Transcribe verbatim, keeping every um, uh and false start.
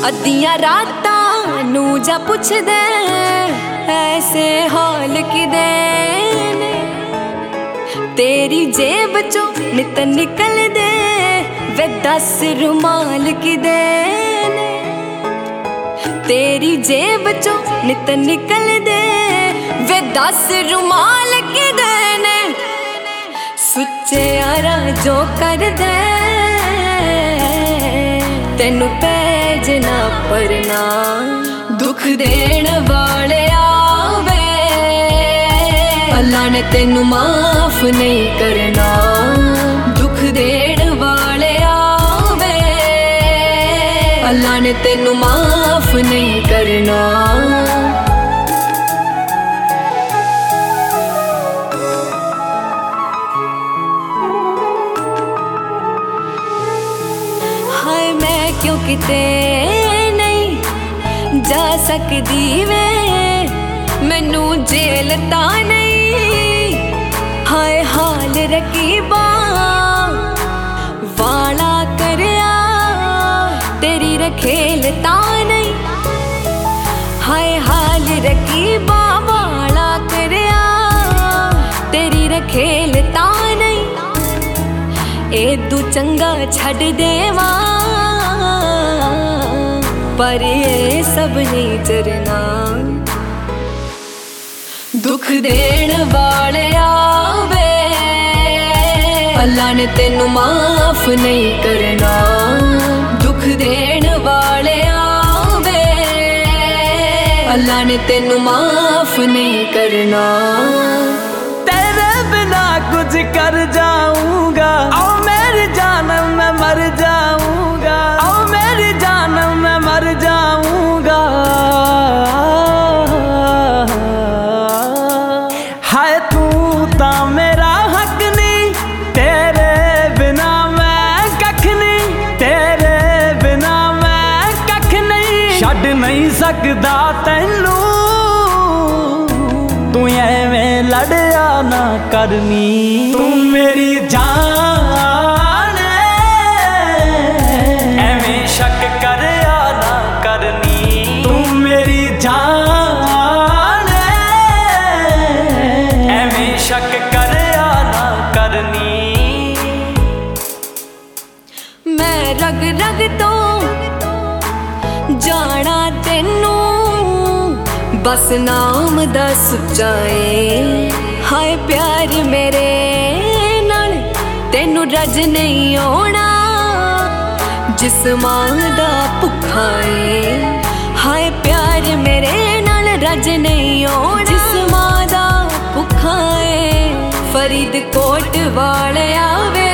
अद्धियां रातां नू जा पुछदे ऐसे हाल किदे ने। तेरी जेब चो नित निकल दे वे दस रुमाल किदे ने। तेरी जेब चो नित निकल दे वे दस रुमाल किदे ने। सुच्चे यारा जो कर दे तेनू भेजना परना। दुख देण वाले आवे अल्लाह ने तेनू माफ नहीं करना। दुख देण वाले आवे अल्लाह ने तेनू माफ नहीं करना। हाय मैं क्यों किते नहीं जा सकदी वे मैनू जेल ता नहीं। हाय हाल रकीबा वाला करया तेरी रखेल ता नहीं। हाय हाल रकीबा वाला करया तेरी रखेल ता नहीं। एदू चंगा छड़ देवा पर ये सब नहीं चरना। दुख देण वाले आवे अल्लाह ने तेनू माफ नहीं करना। दुख देण वाले आवे अल्लाह ने तेनू माफ नहीं करना। तेरे बिना कुछ कर जाऊंगा ओ मेरी जानम मैं मर जाऊंगा। ओ मेरी जानम मैं मर जाऊंगा। हाय तू ता मेरा हक नहीं तेरे बिना मैं कख नहीं। तेरे बिना मैं कख नहीं छड़ नहीं सकदा तैनू। तू एवें लड़या ना करनी। तू मेरी जान एवें शक करया ना करनी। तू मेरी जान एवें शक करया ना करनी। मैं रग रग तो जाना तेनू बस नाम दा सुच्चा ए। हाय प्यार मेरे नाल तेनू रज नहीं आना जिस्मां दा भुखा ए। हाय प्यार मेरे नाल रज नहीं आना जिस्मां दा भुखा ए। फरीदकोट वाले आवे